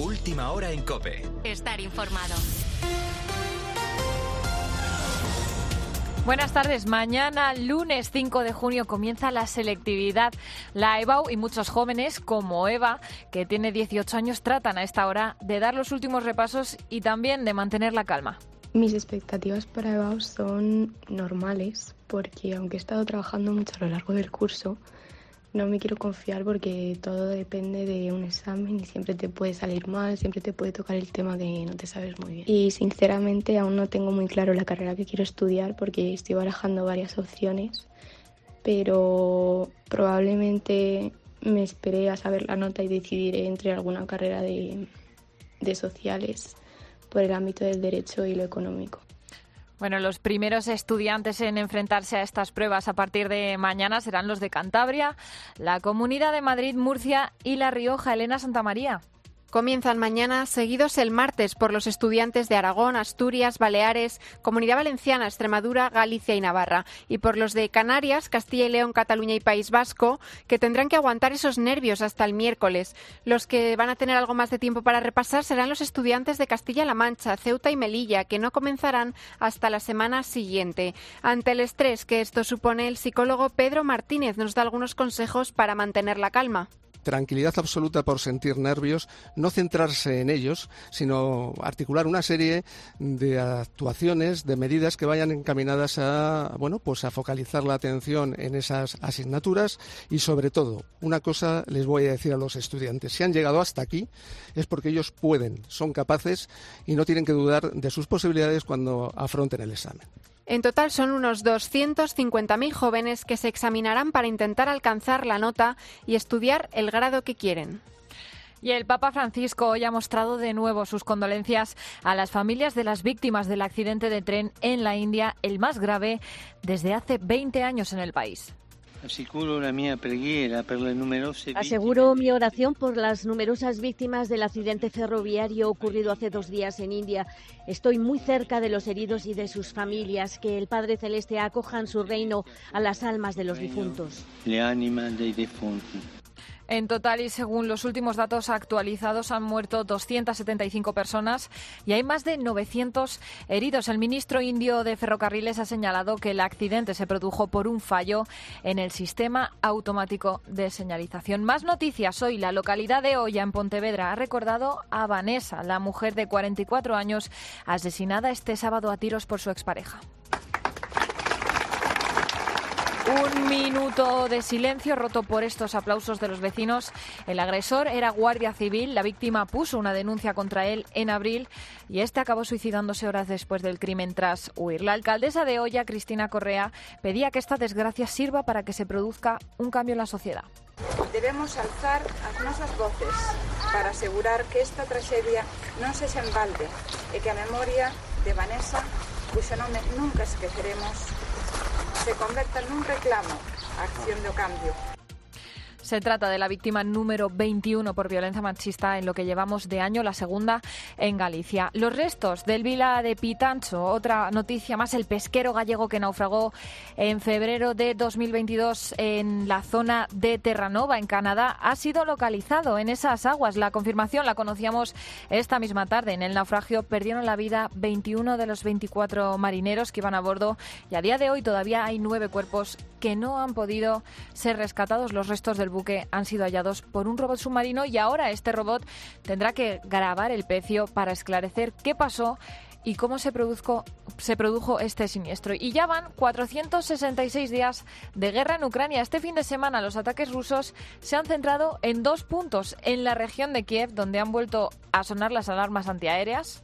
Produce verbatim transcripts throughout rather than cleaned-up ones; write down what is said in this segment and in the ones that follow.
Última hora en COPE. Estar informado. Buenas tardes. Mañana, lunes cinco de junio, comienza la selectividad. La EBAU y muchos jóvenes, como Eva, que tiene dieciocho años, tratan a esta hora de dar los últimos repasos y también de mantener la calma. Mis expectativas para EBAU son normales, porque aunque he estado trabajando mucho a lo largo del curso, no me quiero confiar porque todo depende de un examen y siempre te puede salir mal, siempre te puede tocar el tema que no te sabes muy bien. Y sinceramente aún no tengo muy claro la carrera que quiero estudiar porque estoy barajando varias opciones, pero probablemente me esperé a saber la nota y decidiré entre alguna carrera de, de sociales por el ámbito del derecho y lo económico. Bueno, los primeros estudiantes en enfrentarse a estas pruebas a partir de mañana serán los de Cantabria, la Comunidad de Madrid, Murcia y La Rioja. Elena Santamaría. Comienzan mañana, seguidos el martes por los estudiantes de Aragón, Asturias, Baleares, Comunidad Valenciana, Extremadura, Galicia y Navarra, y por los de Canarias, Castilla y León, Cataluña y País Vasco, que tendrán que aguantar esos nervios hasta el miércoles. Los que van a tener algo más de tiempo para repasar serán los estudiantes de Castilla-La Mancha, Ceuta y Melilla, que no comenzarán hasta la semana siguiente. Ante el estrés que esto supone, el psicólogo Pedro Martínez nos da algunos consejos para mantener la calma. Tranquilidad absoluta por sentir nervios, no centrarse en ellos, sino articular una serie de actuaciones, de medidas que vayan encaminadas a, bueno, pues a focalizar la atención en esas asignaturas y, sobre todo, una cosa les voy a decir a los estudiantes: si han llegado hasta aquí es porque ellos pueden, son capaces y no tienen que dudar de sus posibilidades cuando afronten el examen. En total son unos doscientos cincuenta mil jóvenes que se examinarán para intentar alcanzar la nota y estudiar el grado que quieren. Y el Papa Francisco hoy ha mostrado de nuevo sus condolencias a las familias de las víctimas del accidente de tren en la India, el más grave desde hace veinte años en el país. Aseguro mi oración por las numerosas víctimas del accidente ferroviario ocurrido hace dos días en India. Estoy muy cerca de los heridos y de sus familias. Que el Padre Celeste acoja en su reino a las almas de los difuntos. En total, y según los últimos datos actualizados, han muerto doscientas setenta y cinco personas y hay más de novecientos heridos. El ministro indio de Ferrocarriles ha señalado que el accidente se produjo por un fallo en el sistema automático de señalización. Más noticias hoy. La localidad de Oya, en Pontevedra, ha recordado a Vanessa, la mujer de cuarenta y cuatro años, asesinada este sábado a tiros por su expareja. Un minuto de silencio roto por estos aplausos de los vecinos. El agresor era guardia civil, la víctima puso una denuncia contra él en abril y este acabó suicidándose horas después del crimen tras huir. La alcaldesa de Oya, Cristina Correa, pedía que esta desgracia sirva para que se produzca un cambio en la sociedad. Debemos alzar as nosas voces para asegurar que esta tragedia non sexa en balde e que a memoria de Vanessa, cuxo nome nunca esqueceremos, se converta en un reclamo a acción do cambio. Se trata de la víctima número veintiuno por violencia machista en lo que llevamos de año, la segunda en Galicia. Los restos del Vila de Pitancho, otra noticia más, el pesquero gallego que naufragó en febrero de dos mil veintidós en la zona de Terranova, en Canadá, ha sido localizado en esas aguas. La confirmación la conocíamos esta misma tarde. En el naufragio perdieron la vida veintiuno de los veinticuatro marineros que iban a bordo y a día de hoy todavía hay nueve cuerpos que no han podido ser rescatados. Los restos del buque han sido hallados por un robot submarino y ahora este robot tendrá que grabar el pecio para esclarecer qué pasó y cómo se produjo, se produjo este siniestro. Y ya van cuatrocientos sesenta y seis días de guerra en Ucrania. Este fin de semana los ataques rusos se han centrado en dos puntos en la región de Kiev, donde han vuelto a sonar las alarmas antiaéreas.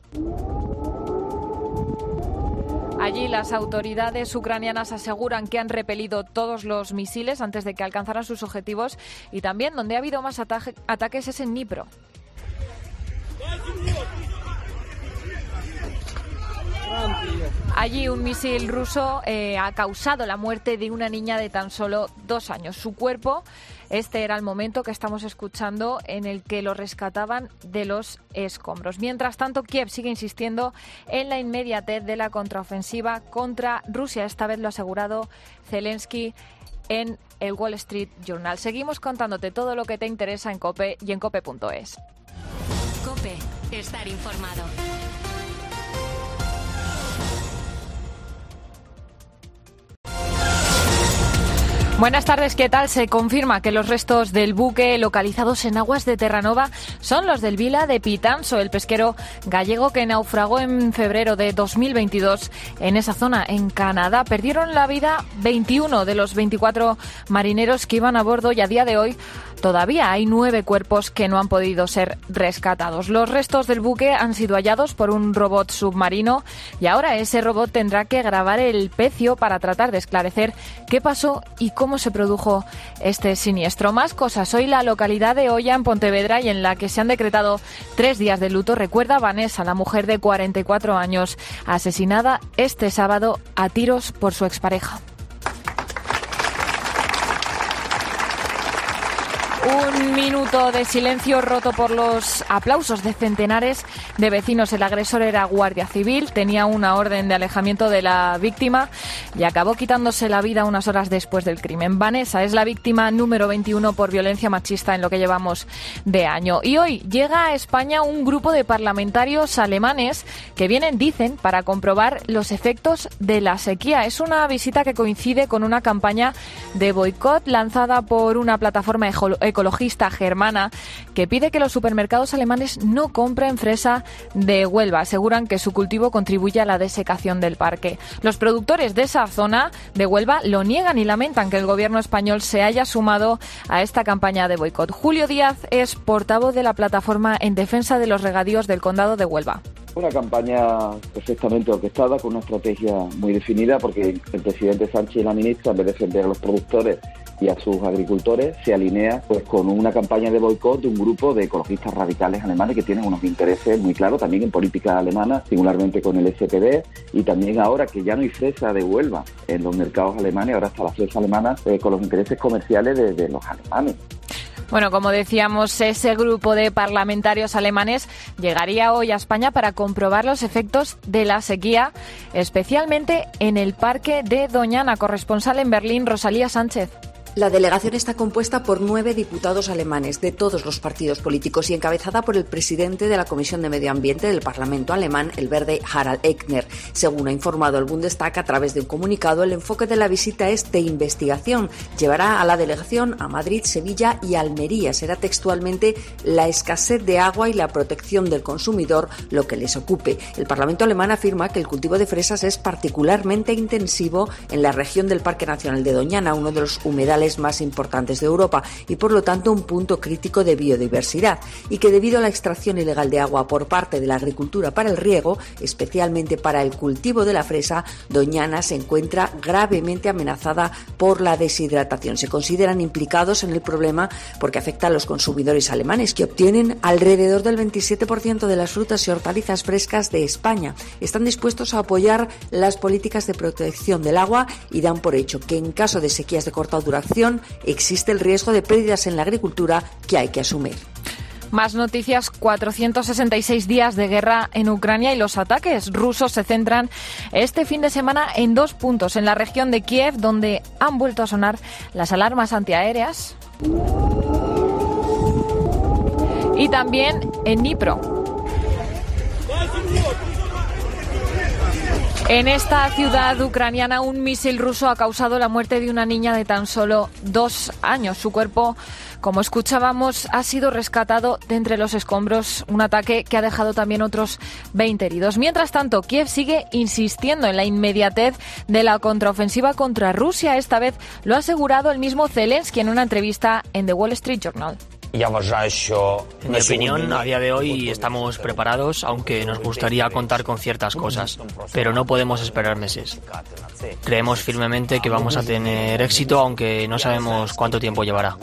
Allí las autoridades ucranianas aseguran que han repelido todos los misiles antes de que alcanzaran sus objetivos y también donde ha habido más ataque, ataques es en Dnipro. Allí un misil ruso eh, ha causado la muerte de una niña de tan solo dos años. Su cuerpo, este era el momento que estamos escuchando en el que lo rescataban de los escombros. Mientras tanto, Kiev sigue insistiendo en la inmediatez de la contraofensiva contra Rusia. Esta vez lo ha asegurado Zelensky en el Wall Street Journal. Seguimos contándote todo lo que te interesa en COPE y en cope punto es. COPE. Estar informado. Buenas tardes, ¿qué tal? Se confirma que los restos del buque localizados en aguas de Terranova son los del Vila de Pitanso, el pesquero gallego que naufragó en febrero de dos mil veintidós en esa zona, en Canadá. Perdieron la vida veintiuno de los veinticuatro marineros que iban a bordo y a día de hoy todavía hay nueve cuerpos que no han podido ser rescatados. Los restos del buque han sido hallados por un robot submarino y ahora ese robot tendrá que grabar el pecio para tratar de esclarecer qué pasó y cómo se produjo este siniestro. Más cosas. Hoy la localidad de Oya, en Pontevedra, y en la que se han decretado tres días de luto, recuerda a Vanessa, la mujer de cuarenta y cuatro años, asesinada este sábado a tiros por su expareja. Un minuto de silencio roto por los aplausos de centenares de vecinos. El agresor era guardia civil, tenía una orden de alejamiento de la víctima y acabó quitándose la vida unas horas después del crimen. Vanessa es la víctima número veintiuno por violencia machista en lo que llevamos de año. Y hoy llega a España un grupo de parlamentarios alemanes que vienen, dicen, para comprobar los efectos de la sequía. Es una visita que coincide con una campaña de boicot lanzada por una plataforma ecologista germana que pide que los supermercados alemanes no compren fresa de Huelva. Aseguran que su cultivo contribuye a la desecación del parque. Los productores de esa zona de Huelva lo niegan y lamentan que el gobierno español se haya sumado a esta campaña de boicot. Julio Díaz es portavoz de la plataforma en defensa de los regadíos del condado de Huelva. Una campaña perfectamente orquestada, con una estrategia muy definida, porque el presidente Sánchez y la ministra, en vez de defender a los productores y a sus agricultores, se alinea pues con una campaña de boicot de un grupo de ecologistas radicales alemanes que tienen unos intereses muy claros también en política alemana, singularmente con el S P D, y también ahora que ya no hay fresa de Huelva en los mercados alemanes, ahora está la fresa alemana eh, con los intereses comerciales de, de los alemanes. Bueno, como decíamos, ese grupo de parlamentarios alemanes llegaría hoy a España para comprobar los efectos de la sequía, especialmente en el parque de Doñana. Corresponsal en Berlín, Rosalía Sánchez. La delegación está compuesta por nueve diputados alemanes de todos los partidos políticos y encabezada por el presidente de la Comisión de Medio Ambiente del Parlamento alemán, el verde Harald Echner. Según ha informado el Bundestag a través de un comunicado, el enfoque de la visita es de investigación. Llevará a la delegación a Madrid, Sevilla y Almería. Será textualmente la escasez de agua y la protección del consumidor lo que les ocupe. El Parlamento alemán afirma que el cultivo de fresas es particularmente intensivo en la región del Parque Nacional de Doñana, uno de los humedales más importantes de Europa y por lo tanto un punto crítico de biodiversidad, y que debido a la extracción ilegal de agua por parte de la agricultura para el riego, especialmente para el cultivo de la fresa, Doñana se encuentra gravemente amenazada por la deshidratación. Se consideran implicados en el problema porque afecta a los consumidores alemanes, que obtienen alrededor del veintisiete por ciento de las frutas y hortalizas frescas de España. Están dispuestos a apoyar las políticas de protección del agua y dan por hecho que en caso de sequías de corta duración existe el riesgo de pérdidas en la agricultura que hay que asumir. Más noticias. cuatrocientos sesenta y seis días de guerra en Ucrania y los ataques rusos se centran este fin de semana en dos puntos. En la región de Kiev, donde han vuelto a sonar las alarmas antiaéreas, y también en Dnipro. En esta ciudad ucraniana, un misil ruso ha causado la muerte de una niña de tan solo dos años. Su cuerpo, como escuchábamos, ha sido rescatado de entre los escombros, un ataque que ha dejado también otros veinte heridos. Mientras tanto, Kiev sigue insistiendo en la inmediatez de la contraofensiva contra Rusia. Esta vez lo ha asegurado el mismo Zelensky en una entrevista en The Wall Street Journal. En mi opinión, a día de hoy estamos preparados, aunque nos gustaría contar con ciertas cosas, pero no podemos esperar meses. Creemos firmemente que vamos a tener éxito, aunque no sabemos cuánto tiempo llevará.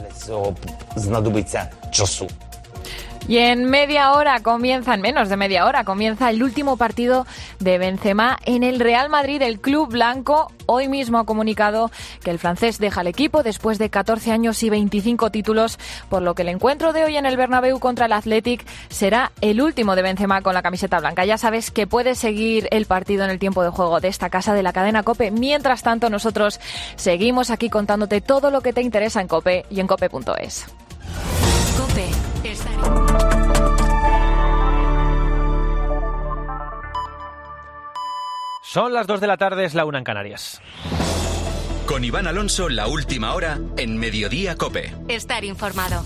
Y en media hora comienza, en menos de media hora, comienza el último partido de Benzema en el Real Madrid. El club blanco hoy mismo ha comunicado que el francés deja el equipo después de catorce años y veinticinco títulos, por lo que el encuentro de hoy en el Bernabéu contra el Athletic será el último de Benzema con la camiseta blanca. Ya sabes que puedes seguir el partido en el tiempo de juego de esta casa de la cadena COPE. Mientras tanto, nosotros seguimos aquí contándote todo lo que te interesa en COPE y en cope punto es. COPE. Estar Son las dos de la tarde, es la una en Canarias. Con Iván Alonso, la última hora en Mediodía COPE. Estar informado.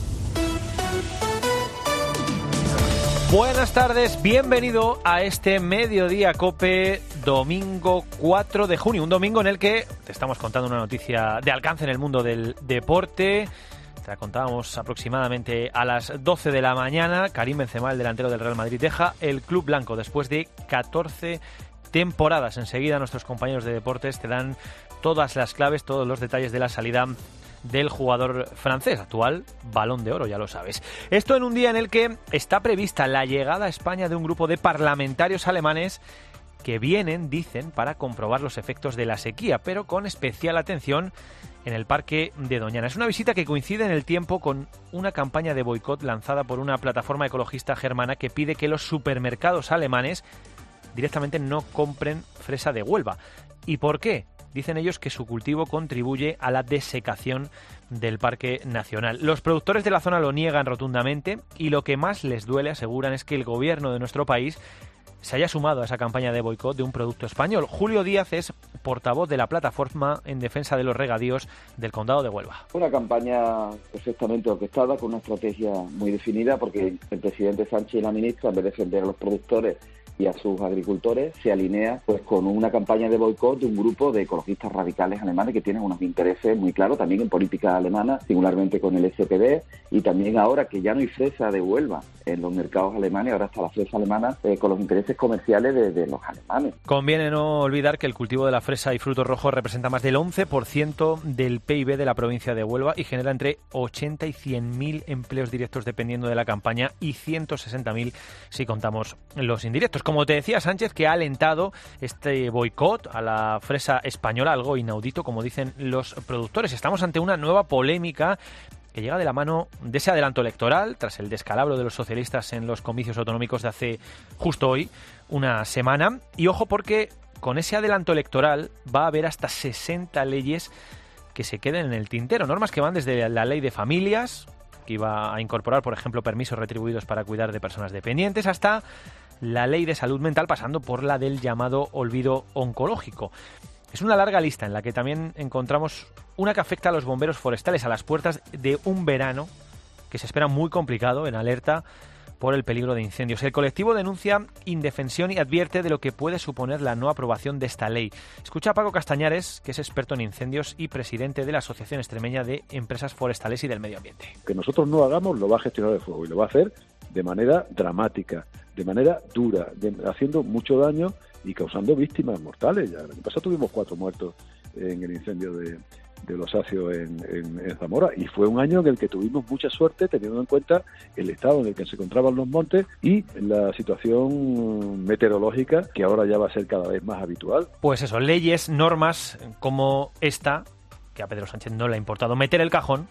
Buenas tardes, bienvenido a este Mediodía COPE, domingo cuatro de junio. Un domingo en el que te estamos contando una noticia de alcance en el mundo del deporte. Te la contábamos aproximadamente a las doce de la mañana. Karim Benzema, el delantero del Real Madrid, deja el club blanco después de catorce temporadas. Enseguida nuestros compañeros de deportes te dan todas las claves, todos los detalles de la salida del jugador francés, actual Balón de Oro, ya lo sabes. Esto en un día en el que está prevista la llegada a España de un grupo de parlamentarios alemanes que vienen, dicen, para comprobar los efectos de la sequía, pero con especial atención en el Parque de Doñana. Es una visita que coincide en el tiempo con una campaña de boicot lanzada por una plataforma ecologista germana que pide que los supermercados alemanes directamente no compren fresa de Huelva. ¿Y por qué? Dicen ellos que su cultivo contribuye a la desecación del Parque Nacional. Los productores de la zona lo niegan rotundamente y lo que más les duele, aseguran, es que el gobierno de nuestro país se haya sumado a esa campaña de boicot de un producto español. Julio Díaz es portavoz de la plataforma en defensa de los regadíos del Condado de Huelva. Una campaña perfectamente orquestada, con una estrategia muy definida, porque el presidente Sánchez y la ministra, en vez de defender a los productores y a sus agricultores, se alinea pues con una campaña de boicot de un grupo de ecologistas radicales alemanes que tienen unos intereses muy claros también en política alemana, singularmente con el S P D, y también ahora que ya no hay fresa de Huelva en los mercados alemanes, ahora está la fresa alemana eh, con los intereses comerciales de, de los alemanes. Conviene no olvidar que el cultivo de la fresa y frutos rojos representa más del once por ciento del P I B de la provincia de Huelva y genera entre ochenta y cien mil empleos directos dependiendo de la campaña y ciento sesenta mil si contamos los indirectos. Como te decía, Sánchez, que ha alentado este boicot a la fresa española, algo inaudito, como dicen los productores. Estamos ante una nueva polémica que llega de la mano de ese adelanto electoral, tras el descalabro de los socialistas en los comicios autonómicos de hace justo hoy, una semana. Y ojo, porque con ese adelanto electoral va a haber hasta sesenta leyes que se queden en el tintero. Normas que van desde la ley de familias, que iba a incorporar, por ejemplo, permisos retribuidos para cuidar de personas dependientes, hasta la ley de salud mental, pasando por la del llamado olvido oncológico. Es una larga lista en la que también encontramos una que afecta a los bomberos forestales a las puertas de un verano que se espera muy complicado, en alerta por el peligro de incendios. El colectivo denuncia indefensión y advierte de lo que puede suponer la no aprobación de esta ley. Escucha a Paco Castañares, que es experto en incendios y presidente de la Asociación Extremeña de Empresas Forestales y del Medio Ambiente. Que nosotros no hagamos, lo va a gestionar el fuego y lo va a hacer de manera dramática, de manera dura, de, haciendo mucho daño y causando víctimas mortales. Ya el año pasado tuvimos cuatro muertos en el incendio de, de Los Acios en, en, en Zamora, y fue un año en el que tuvimos mucha suerte, teniendo en cuenta el estado en el que se encontraban los montes y la situación meteorológica, que ahora ya va a ser cada vez más habitual. Pues eso, leyes, normas como esta, que a Pedro Sánchez no le ha importado meter el cajón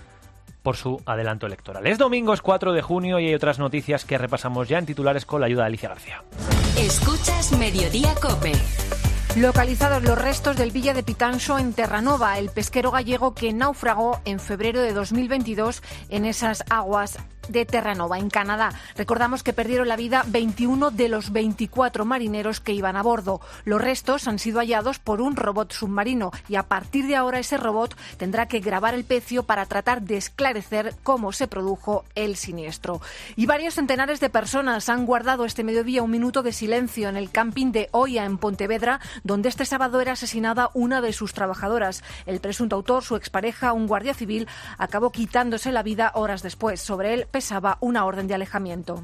por su adelanto electoral. Es domingo, es cuatro de junio y hay otras noticias que repasamos ya en titulares con la ayuda de Alicia García. Escuchas Mediodía COPE. Localizados los restos del Villa de Pitancho en Terranova, el pesquero gallego que naufragó en febrero de dos mil veintidós en esas aguas de Terranova, en Canadá. Recordamos que perdieron la vida veintiuno de los veinticuatro marineros que iban a bordo. Los restos han sido hallados por un robot submarino y a partir de ahora ese robot tendrá que grabar el pecio para tratar de esclarecer cómo se produjo el siniestro. Y varios centenares de personas han guardado este mediodía un minuto de silencio en el camping de Oia, en Pontevedra, donde este sábado era asesinada una de sus trabajadoras. El presunto autor, su expareja, un guardia civil, acabó quitándose la vida horas después. Sobre él pesaba una orden de alejamiento.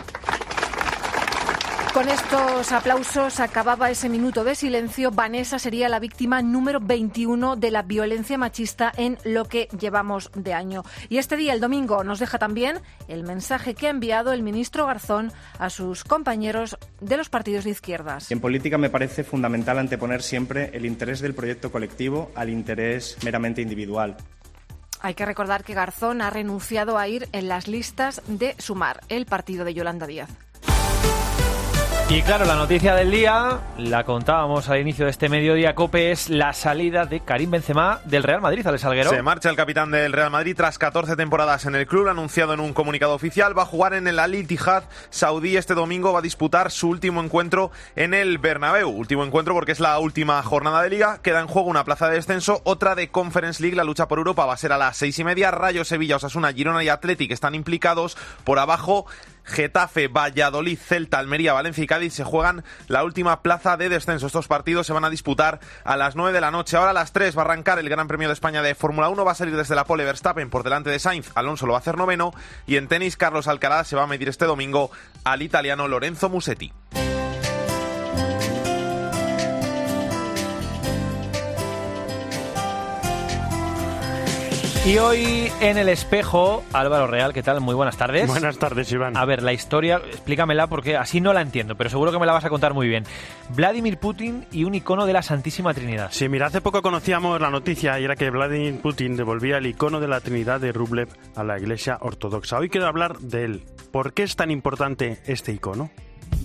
Con estos aplausos acababa ese minuto de silencio. Vanessa sería la víctima número veintiuno de la violencia machista en lo que llevamos de año. Y este día, el domingo, nos deja también el mensaje que ha enviado el ministro Garzón a sus compañeros de los partidos de izquierdas. En política me parece fundamental anteponer siempre el interés del proyecto colectivo al interés meramente individual. Hay que recordar que Garzón ha renunciado a ir en las listas de Sumar, el partido de Yolanda Díaz. Y claro, la noticia del día, la contábamos al inicio de este Mediodía COPE, es la salida de Karim Benzema del Real Madrid, Alex Salguero. Se marcha el capitán del Real Madrid tras catorce temporadas en el club, anunciado en un comunicado oficial. Va a jugar en el Al Ittihad saudí este domingo, va a disputar su último encuentro en el Bernabéu. Último encuentro porque es la última jornada de Liga, queda en juego una plaza de descenso, otra de Conference League, la lucha por Europa va a ser a las seis y media. Rayo, Sevilla, Osasuna, Girona y Athletic están implicados. Por abajo, Getafe, Valladolid, Celta, Almería, Valencia y Cádiz se juegan la última plaza de descenso. Estos partidos se van a disputar a las nueve de la noche. Ahora a las tres va a arrancar el Gran Premio de España de Fórmula uno. Va a salir desde la pole Verstappen por delante de Sainz. Alonso lo va a hacer noveno. Y en tenis, Carlos Alcaraz se va a medir este domingo al italiano Lorenzo Musetti. Y hoy en El Espejo, Álvaro Real, ¿qué tal? Muy buenas tardes. Buenas tardes, Iván. A ver, la historia, explícamela porque así no la entiendo, pero seguro que me la vas a contar muy bien. Vladimir Putin y un icono de la Santísima Trinidad. Sí, mira, hace poco conocíamos la noticia y era que Vladimir Putin devolvía el icono de la Trinidad de Rublev a la Iglesia Ortodoxa. Hoy quiero hablar de él. ¿Por qué es tan importante este icono?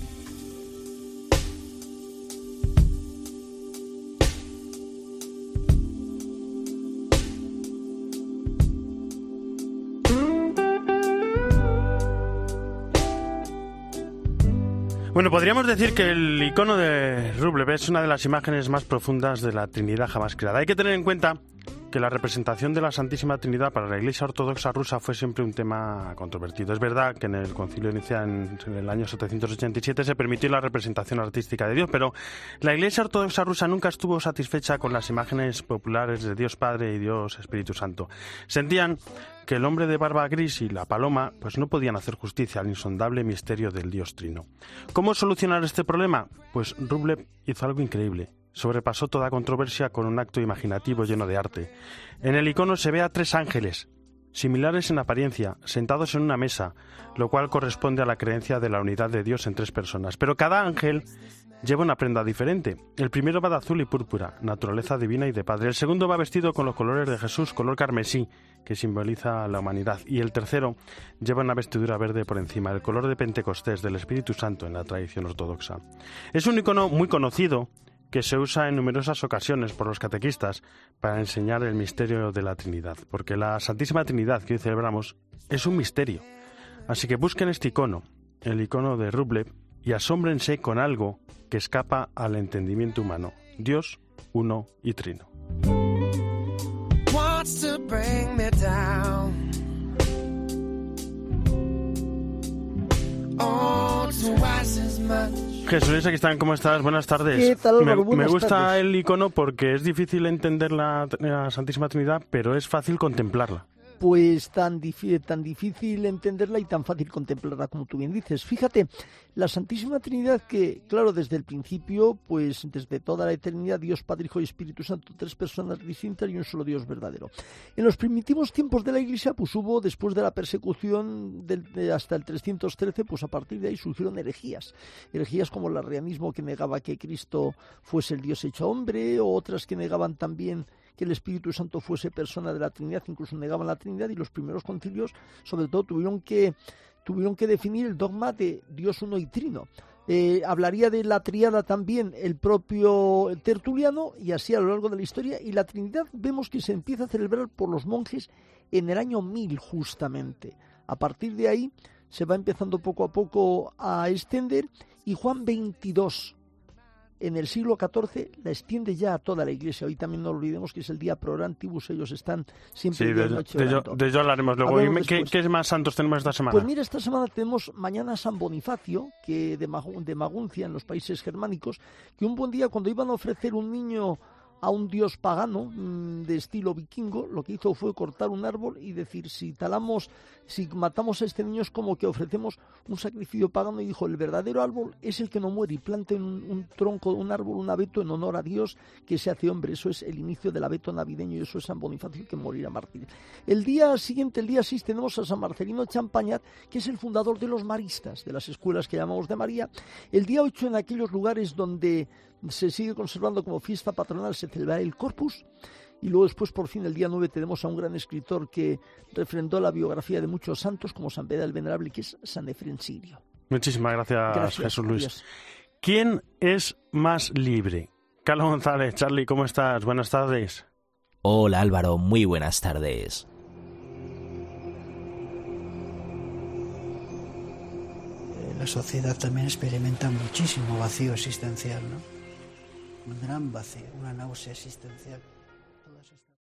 Bueno, podríamos decir que el icono de Rublev es una de las imágenes más profundas de la Trinidad jamás creada. Hay que tener en cuenta que la representación de la Santísima Trinidad para la Iglesia Ortodoxa rusa fue siempre un tema controvertido. Es verdad que en el Concilio de Nicea en, en el año setecientos ochenta y siete se permitió la representación artística de Dios, pero la Iglesia Ortodoxa rusa nunca estuvo satisfecha con las imágenes populares de Dios Padre y Dios Espíritu Santo. Sentían que el hombre de barba gris y la paloma pues no podían hacer justicia al insondable misterio del Dios Trino. ¿Cómo solucionar este problema? Pues Rublev hizo algo increíble. Sobrepasó toda controversia con un acto imaginativo lleno de arte. En el icono se ve a tres ángeles, similares en apariencia, sentados en una mesa, lo cual corresponde a la creencia de la unidad de Dios en tres personas. Pero cada ángel lleva una prenda diferente. El primero va de azul y púrpura, naturaleza divina y de Padre. El segundo va vestido con los colores de Jesús, color carmesí, que simboliza la humanidad. Y el tercero lleva una vestidura verde por encima, el color de Pentecostés, del Espíritu Santo en la tradición ortodoxa. Es un icono muy conocido que se usa en numerosas ocasiones por los catequistas para enseñar el misterio de la Trinidad, porque la Santísima Trinidad que hoy celebramos es un misterio. Así que busquen este icono, el icono de Rublev, y asómbrense con algo que escapa al entendimiento humano. Dios, uno y trino. Jesús, aquí están, ¿cómo estás? Buenas tardes. ¿Qué tal, Álvaro? Me, Buenas me gusta tardes. el icono porque es difícil entender la, la Santísima Trinidad, pero es fácil contemplarla. Pues tan, difí- tan difícil entenderla y tan fácil contemplarla como tú bien dices. Fíjate, la Santísima Trinidad que, claro, desde el principio, pues desde toda la eternidad, Dios Padre, Hijo y Espíritu Santo, tres personas distintas y un solo Dios verdadero. En los primitivos tiempos de la Iglesia, pues hubo, después de la persecución del, de hasta el trescientos trece, pues a partir de ahí surgieron herejías. Herejías como el arrianismo, que negaba que Cristo fuese el Dios hecho hombre, o otras que negaban también que el Espíritu Santo fuese persona de la Trinidad, incluso negaban la Trinidad, y los primeros concilios, sobre todo, tuvieron que, tuvieron que definir el dogma de Dios uno y trino. Eh, hablaría de la triada también el propio Tertuliano, y así a lo largo de la historia, y la Trinidad vemos que se empieza a celebrar por los monjes en el año mil, justamente. A partir de ahí se va empezando poco a poco a extender, y Juan veintidós, en el siglo catorce, la extiende ya a toda la Iglesia. Hoy también no olvidemos que es el día pro orantibus, ellos están siempre Sí, día de, y noche de, ello, orando. de ello hablaremos luego. Hablamos ¿Qué, después. ¿Qué más santos tenemos esta semana? Pues mira, esta semana tenemos mañana San Bonifacio, que de, Magu- de Maguncia, en los países germánicos, que un buen día, cuando iban a ofrecer un niño a un dios pagano mmm, de estilo vikingo, lo que hizo fue cortar un árbol y decir, si talamos, si matamos a este niño es como que ofrecemos un sacrificio pagano, y dijo, el verdadero árbol es el que no muere, y planten un, un tronco, un árbol, un abeto en honor a Dios que se hace hombre. Eso es el inicio del abeto navideño, y eso es San Bonifacio, que morirá mártir. El día siguiente, el día seis, tenemos a San Marcelino Champagnat, que es el fundador de los maristas, de las escuelas que llamamos de María. El día ocho, en aquellos lugares donde se sigue conservando como fiesta patronal, se celebrará el Corpus. Y luego después, por fin, el día nueve, tenemos a un gran escritor que refrendó la biografía de muchos santos, como San Beda el Venerable, que es San Efrén Sirio. Muchísimas gracias, Gracias, Jesús Luis. adiós. ¿Quién es más libre? Carlos González, Charlie, ¿cómo estás? Buenas tardes. Hola Álvaro, muy buenas tardes. La sociedad también experimenta muchísimo vacío existencial, ¿no? Un gran vacío, una náusea existencial.